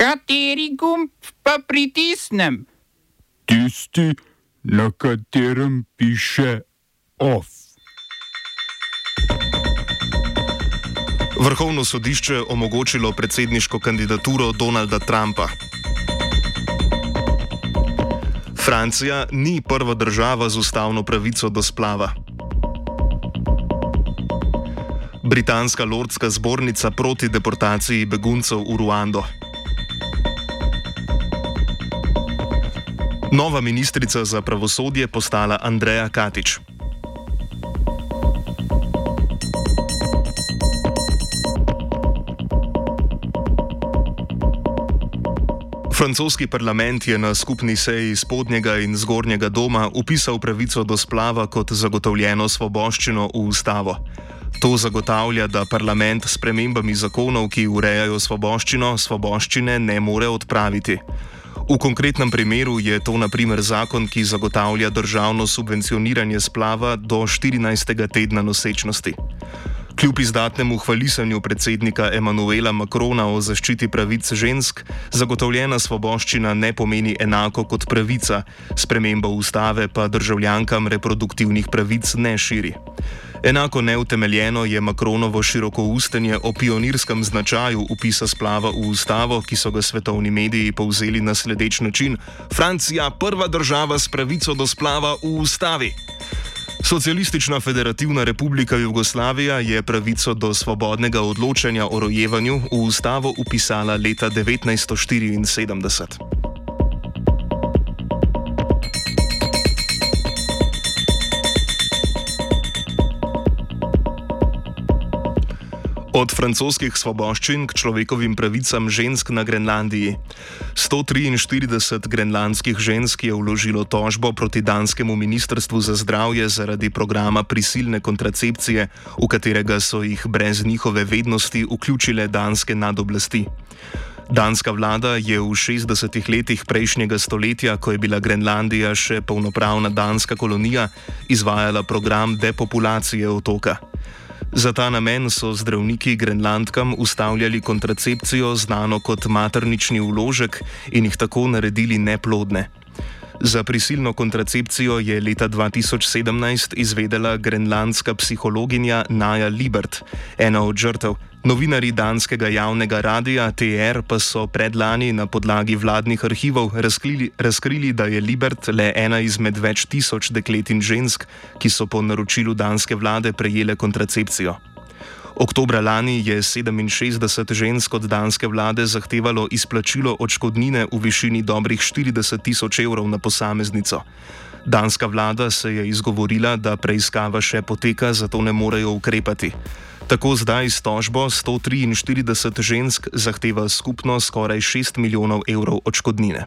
Kateri gumb pa pritisnem? Tisti, na katerem piše OF. Vrhovno sodišče omogočilo predsedniško kandidaturo Donalda Trumpa. Francija ni prva država z ustavno pravico do splava. Britanska lordska zbornica proti deportaciji beguncev v Ruando. Nova ministrica za pravosodje postala Andreja Katič. Francoski parlament je na skupni seji spodnjega in zgornjega doma vpisal pravico do splava kot zagotovljeno svoboščino v ustavo. To zagotavlja, da parlament s spremembami zakonov, ki urejajo svoboščine ne more odpraviti. V konkretnem primeru je to na primer zakon, ki zagotavlja državno subvencioniranje splava do 14. tedna nosečnosti. Kljub izdatnemu hvalisanju predsednika Emmanuela Macrona o zaščiti pravic žensk, zagotovljena svoboščina ne pomeni enako kot pravica, sprememba ustave pa državljankam reproduktivnih pravic ne širi. Enako neutemeljeno je Macronovo širokoustenje o pionirskem značaju vpisa splava v ustavo, ki so ga svetovni mediji povzeli na sledeč način: Francija, prva država s pravico do splava v ustavi. Socialistična federativna republika Jugoslavija je pravico do svobodnega odločanja o rojevanju v ustavo vpisala leta 1974. Od francoskih svoboščin k človekovim pravicam žensk na Grenlandiji. 143 grenlandskih žensk je vložilo tožbo proti danskemu ministrstvu za zdravje zaradi programa prisilne kontracepcije, v katerega so jih brez njihove vednosti vključile danske nadoblasti. Danska vlada je v 60. letih prejšnjega stoletja, ko je bila Grenlandija še polnopravna danska kolonija, izvajala program depopulacije otoka. Za ta namen so zdravniki Grenlandkam ustavljali kontracepcijo, znano kot maternični vložek, in jih tako naredili neplodne. Za prisilno kontracepcijo je leta 2017 izvedela grenlandska psihologinja Naja Libert, ena od žrtev. Novinarji danskega javnega radia TR pa so predlani na podlagi vladnih arhivov razkrili, da je Libert le ena izmed več tisoč deklet in žensk, ki so po naročilu danske vlade prejele kontracepcijo. Oktobra lani je 67 žensk od danske vlade zahtevalo izplačilo odškodnine v višini dobrih 40 tisoč evrov na posameznico. Danska vlada se je izgovorila, da preiskava še poteka, zato ne morejo ukrepati. Tako zdaj s tožbo 143 žensk zahteva skupno skoraj 6 milijonov evrov odškodnine.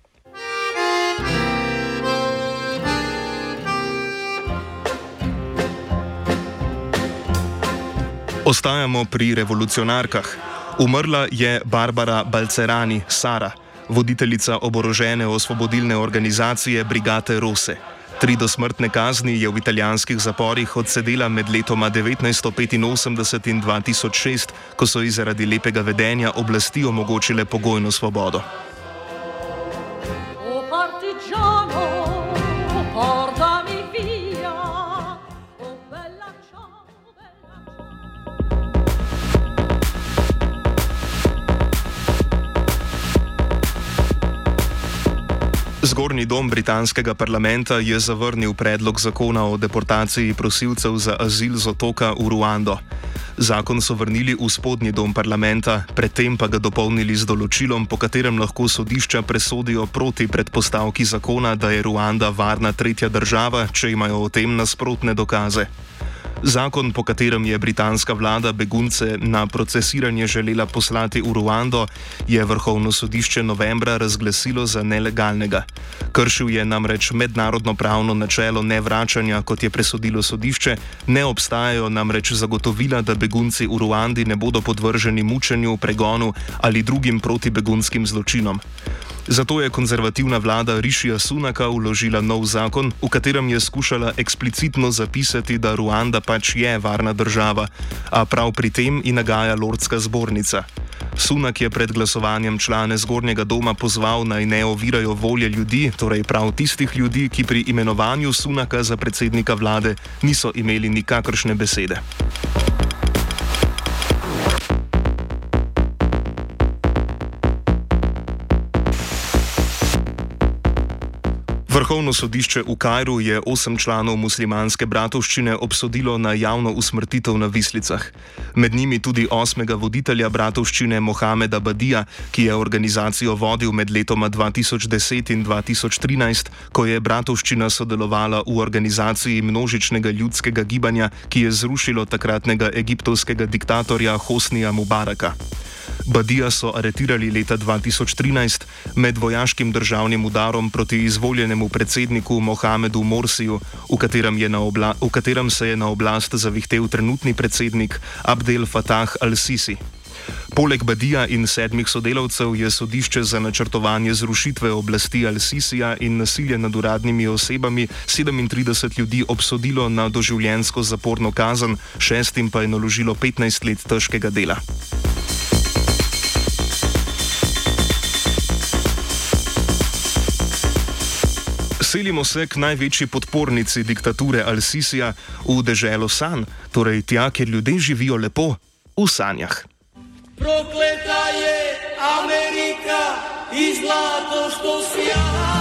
Ostajamo pri revolucionarkah. Umrla je Barbara Balcerani, Sara, voditeljica oborožene osvobodilne organizacije Brigate Rose. 3 dosmrtne kazni je v italijanskih zaporih odsedela med letoma 1985 in 2006, ko so ji zaradi lepega vedenja oblasti omogočile pogojno svobodo. Zgornji dom britanskega parlamenta je zavrnil predlog zakona o deportaciji prosilcev za azil z otoka v Ruando. Zakon so vrnili v spodnji dom parlamenta, predtem pa ga dopolnili z določilom, po katerem lahko sodišča presodijo proti predpostavki zakona, da je Ruanda varna tretja država, če imajo o tem nasprotne dokaze. Zakon, po katerem je britanska vlada begunce na procesiranje želela poslati v Ruando, je Vrhovno sodišče novembra razglasilo za nelegalnega. Kršil je namreč mednarodno pravno načelo nevračanja, kot je presodilo sodišče, ne obstajajo namreč zagotovila, da begunci v Ruandi ne bodo podvrženi mučenju, pregonu ali drugim protibegunskim zločinom. Zato je konzervativna vlada Rišija Sunaka vložila nov zakon, v katerem je skušala eksplicitno zapisati, da Ruanda pač je varna država, a prav pri tem ji nagaja Lordska zbornica. Sunak je pred glasovanjem člane Zgornjega doma pozval, naj ne ovirajo volje ljudi, torej prav tistih ljudi, ki pri imenovanju Sunaka za predsednika vlade niso imeli nikakršne besede. Vrhovno sodišče v Kairu je 8 članov muslimanske bratovščine obsodilo na javno usmrtitev na vislicah. Med njimi tudi 8. voditelja bratovščine Mohameda Badija, ki je organizacijo vodil med letoma 2010 in 2013, ko je bratovščina sodelovala v organizaciji množičnega ljudskega gibanja, ki je zrušilo takratnega egiptovskega diktatorja Hosnija Mubaraka. Badija so aretirali leta 2013 med vojaškim državnim udarom proti izvoljenemu predsedniku Mohamedu Morsiju, v katerem se je na oblast zavihtel trenutni predsednik Abdel Fattah al-Sisi. Poleg Badija in 7 sodelavcev je sodišče za načrtovanje zrušitve oblasti al-Sisija in nasilje nad uradnimi osebami 37 ljudi obsodilo na doživljenjsko zaporno kazen, 6 pa je naložilo 15 let težkega dela. Selimo se k največji podpornici diktature al-Sisija v deželo sanj, torej tja, kjer ljudje živijo lepo, v sanjah. Prokleta je Amerika in zlato, što sija.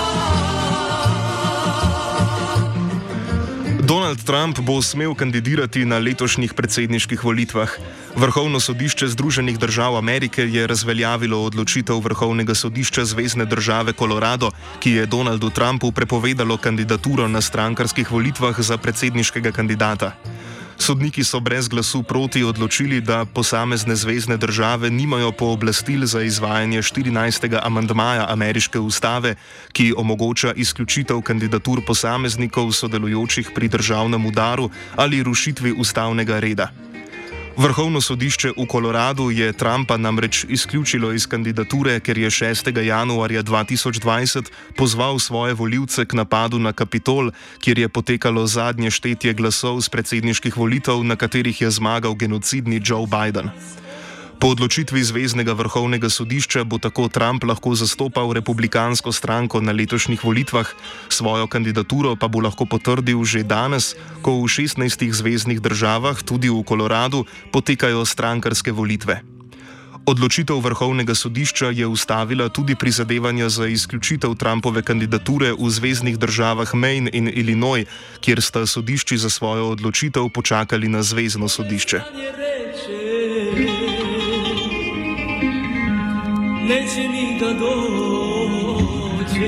Donald Trump bo smel kandidirati na letošnjih predsedniških volitvah. Vrhovno sodišče Združenih držav Amerike je razveljavilo odločitev Vrhovnega sodišča Zvezne države Colorado, ki je Donaldu Trumpu prepovedalo kandidaturo na strankarskih volitvah za predsedniškega kandidata. Sodniki so brez glasu proti odločili, da posamezne zvezne države nimajo pooblastil za izvajanje 14. amandmaja ameriške ustave, ki omogoča izključitev kandidatur posameznikov sodelujočih pri državnem udaru ali rušitvi ustavnega reda. Vrhovno sodišče v Koloradu je Trumpa namreč izključilo iz kandidature, ker je 6. januarja 2020 pozval svoje volivce k napadu na Kapitol, kjer je potekalo zadnje štetje glasov z predsedniških volitev, na katerih je zmagal genocidni Joe Biden. Po odločitvi Zveznega vrhovnega sodišča bo tako Trump lahko zastopal republikansko stranko na letošnjih volitvah, svojo kandidaturo pa bo lahko potrdil že danes, ko v 16 zveznih državah, tudi v Koloradu, potekajo strankarske volitve. Odločitev vrhovnega sodišča je ustavila tudi prizadevanja za izključitev Trumpove kandidature v zveznih državah Maine in Illinois, kjer sta sodišči za svojo odločitev počakali na zvezno sodišče. Neće ni da dođe.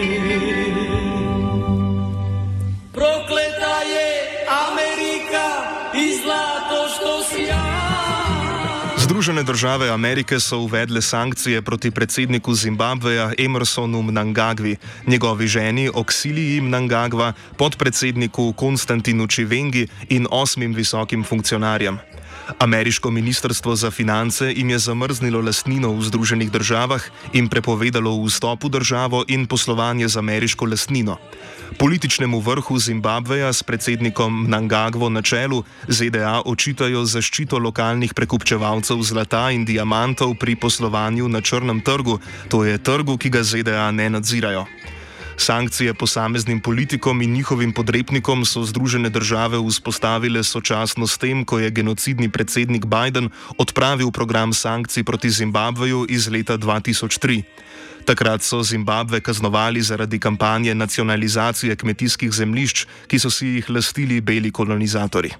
Prokleta je Amerika i zlato što sija. Združene države Amerike so uvedle sankcije proti predsedniku Zimbabveja Emmersonu Mnangagvi, njegovi ženi Oxiliji Mnangagwa, podpredsedniku Konstantinu Chiwengi in 8 visokim funkcionarjem. Ameriško ministrstvo za finance jim je zamrznilo lastnino v Združenih državah in prepovedalo vstop v državo in poslovanje z ameriško lastnino. Političnemu vrhu Zimbabveja s predsednikom Mnangagwo na čelu ZDA očitajo zaščito lokalnih prekupčevalcev zlata in diamantov pri poslovanju na črnem trgu, to je trgu, ki ga ZDA ne nadzirajo. Sankcije posameznim politikom in njihovim podrepnikom so Združene države vzpostavile sočasno s tem, ko je genocidni predsednik Biden odpravil program sankcij proti Zimbabveju iz leta 2003. Takrat so Zimbabve kaznovali zaradi kampanje nacionalizacije kmetijskih zemljišč, ki so si jih lastili beli kolonizatorji.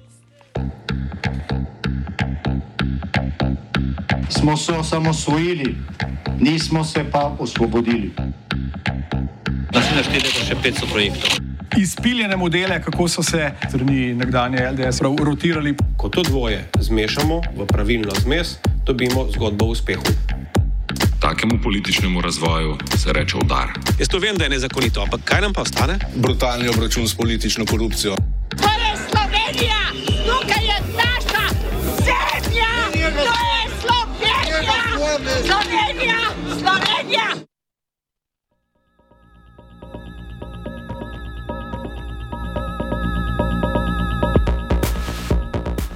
Smo se osamosvojili, nismo se pa osvobodili. Naslednje število še 500 projektov. Izpiljene modele, kako so se strani nekdanje LDS rotirali. Ko to dvoje zmešamo v pravilno zmes, dobimo zgodbo o uspehu. Takemu političnemu razvoju se reče udar. Jaz to vem, da je nezakonito, ampak kaj nam pa ostane? Brutalni obračun s politično korupcijo. To je Slovenija! Tukaj je naša zemlja! To je Slovenija! Slovenija! Slovenija!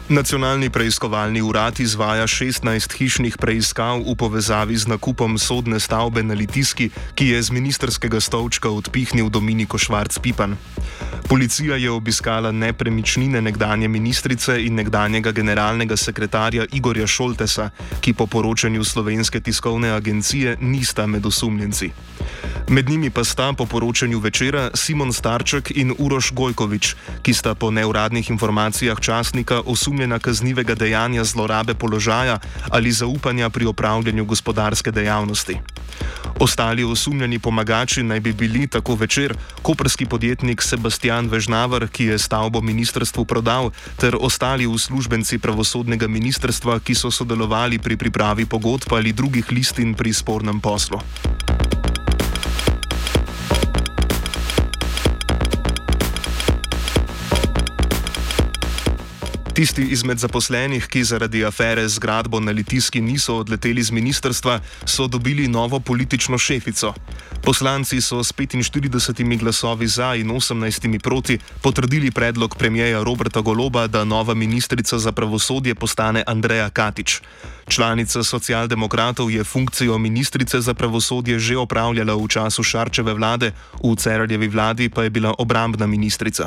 Nacionalni preiskovalni urad izvaja 16 hišnih preiskav v povezavi z nakupom sodne stavbe na Litijski, ki je z ministerskega stolčka odpihnil Dominiko Švarc Pipan. Policija je obiskala nepremičnine nekdanje ministrice in nekdanjega generalnega sekretarja Igorja Šoltesa, ki po poročanju Slovenske tiskovne agencije nista med osumljenci. Med njimi pa sta po poročanju Večera Simon Starček in Uroš Gojkovič, ki sta po neuradnih informacijah časnika osumljena kaznivega dejanja zlorabe položaja ali zaupanja pri opravljanju gospodarske dejavnosti. Ostali osumljeni pomagači naj bi bili tako Večer, koprski podjetnik Sebastian Vežnavar, ki je stavbo ministrstvu prodal, ter ostali uslužbenci pravosodnega ministrstva, ki so sodelovali pri pripravi pogodb ali drugih listin pri spornem poslu. Tisti izmed zaposlenih, ki zaradi afere z zgradbo na Litijski niso odleteli z ministrstva, so dobili novo politično šefico. Poslanci so s 45 glasovi za in 18 proti potrdili predlog premierja Roberta Goloba, da nova ministrica za pravosodje postane Andreja Katič. Članica socialdemokratov je funkcijo ministrice za pravosodje že opravljala v času Šarčeve vlade, v Cerarjevi vladi pa je bila obrambna ministrica.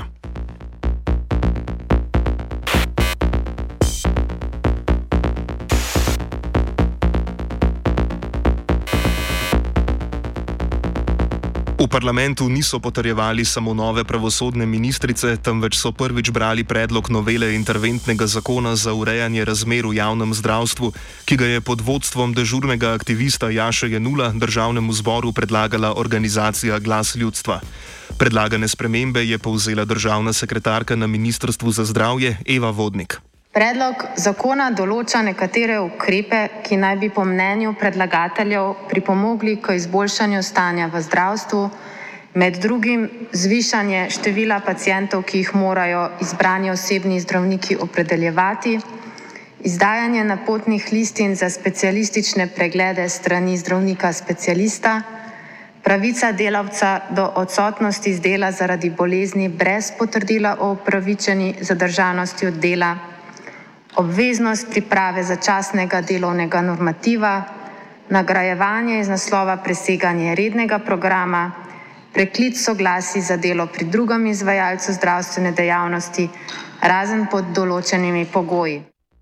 V parlamentu niso potrjevali samo nove pravosodne ministrice, temveč so prvič brali predlog novele interventnega zakona za urejanje razmer v javnem zdravstvu, ki ga je pod vodstvom dežurnega aktivista Jaše Jenula državnemu zboru predlagala organizacija Glas ljudstva. Predlagane spremembe je povzela državna sekretarka na Ministrstvu za zdravje Eva Vodnik. Predlog zakona določa nekatere ukrepe, ki naj bi po mnenju predlagateljev pripomogli k izboljšanju stanja v zdravstvu, med drugim zvišanje števila pacientov, ki jih morajo izbrani osebni zdravniki opredeljevati, izdajanje napotnih listin za specialistične preglede strani zdravnika specialista, pravica delavca do odsotnosti z dela zaradi bolezni brez potrdila o upravičeni zadržanosti od dela, obveznost priprave začasnega delovnega normativa, nagrajevanje iz naslova preseganja rednega programa, preklic soglasij za delo pri drugem izvajalcu zdravstvene dejavnosti, razen pod določenimi pogoji.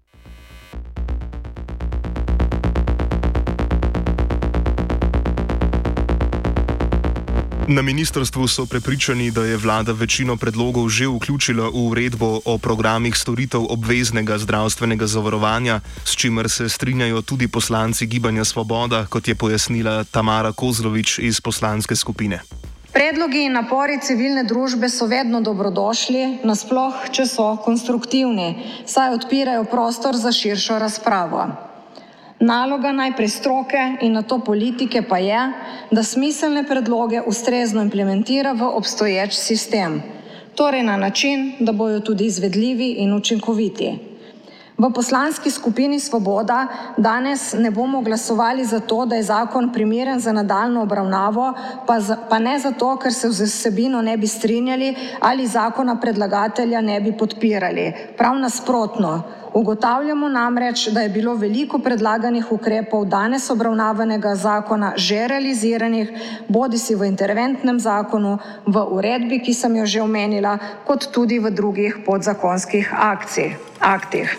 Na ministrstvu so prepričani, da je vlada večino predlogov že vključila v uredbo o programih storitev obveznega zdravstvenega zavarovanja, s čimer se strinjajo tudi poslanci Gibanja Svoboda, kot je pojasnila Tamara Kozlovič iz poslanske skupine. Predlogi in napori civilne družbe so vedno dobrodošli, nasploh, če so konstruktivni, saj odpirajo prostor za širšo razpravo. Naloga najprej stroke in nato politike pa je, da smiselne predloge ustrezno implementira v obstoječ sistem, torej na način, da bodo tudi izvedljivi in učinkoviti. V poslanski skupini Svoboda danes ne bomo glasovali za to, da je zakon primeren za nadaljnjo obravnavo, pa ne zato, ker se z vsebino ne bi strinjali ali zakona predlagatelja ne bi podpirali. Prav nasprotno. Ugotavljamo namreč, da je bilo veliko predlaganih ukrepov danes obravnavanega zakona že realiziranih, bodisi v interventnem zakonu, v uredbi, ki sem jo že omenila, kot tudi v drugih podzakonskih aktih.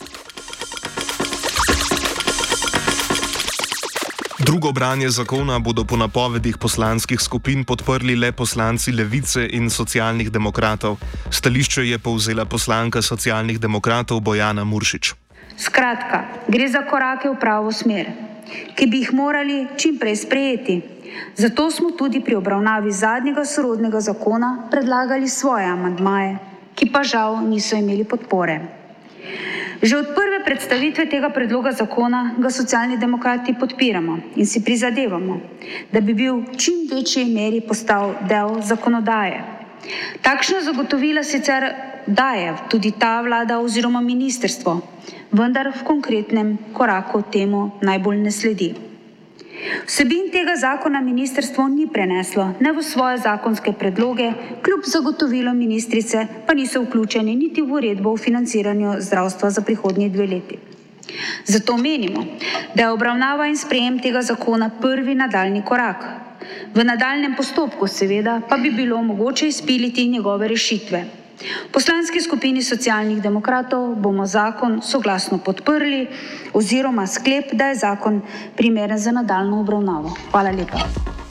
Drugo branje zakona bodo po napovedih poslanskih skupin podprli le poslanci Levice in Socialnih demokratov. Stališče je povzela poslanka Socialnih demokratov Bojana Muršič. Skratka, gre za korake v pravo smer, ki bi jih morali čim prej sprejeti. Zato smo tudi pri obravnavi zadnjega sorodnega zakona predlagali svoje amandmaje, ki pa žal niso imeli podpore. Že od prve predstavitve tega predloga zakona ga Socialni demokrati podpiramo in si prizadevamo, da bi bil v čim večji meri postal del zakonodaje. Takšna zagotovila sicer daje tudi ta vlada oziroma ministrstvo, vendar v konkretnem koraku temu najbolj ne sledi. Vsebin tega zakona ministrstvo ni preneslo ne v svoje zakonske predloge, kljub zagotovilom ministrice pa niso vključeni niti v uredbo o financiranju zdravstva za prihodnji 2 leti. Zato menimo, da je obravnava in sprejem tega zakona prvi nadaljni korak. V nadaljnem postopku seveda pa bi bilo mogoče izpiliti njegove rešitve. V Poslanski skupini Socialnih demokratov bomo zakon soglasno podprli oziroma sklep, da je zakon primeren za nadaljnjo obravnavo. Hvala lepa.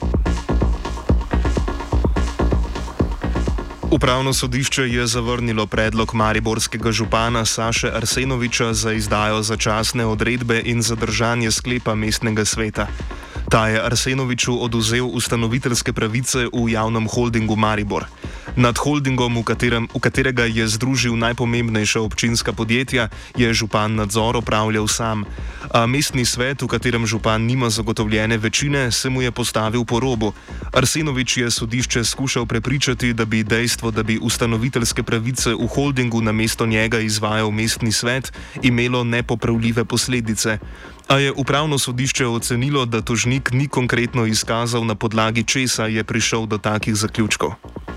Upravno sodišče je zavrnilo predlog mariborskega župana Saše Arsenoviča za izdajo začasne odredbe in zadržanje sklepa mestnega sveta. Ta je Arsenoviču odvzel ustanoviteljske pravice v javnem holdingu Maribor. Nad holdingom, v katerega je združil najpomembnejša občinska podjetja, je župan nadzor opravljal sam. A mestni svet, v katerem župan nima zagotovljene večine, se mu je postavil po robu. Arsenovič je sodišče skušal prepričati, da bi dejstvo, da bi ustanoviteljske pravice v holdingu namesto njega izvajal mestni svet, imelo nepopravljive posledice. A je upravno sodišče ocenilo, da tožnik ni konkretno izkazal, na podlagi česa je prišel do takih zaključkov.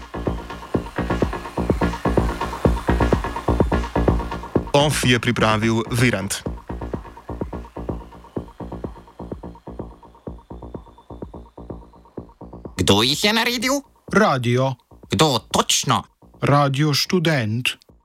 OF je pripravil Virant. Kdo jih je naredil? Radio. Kdo točno? Radio Študent.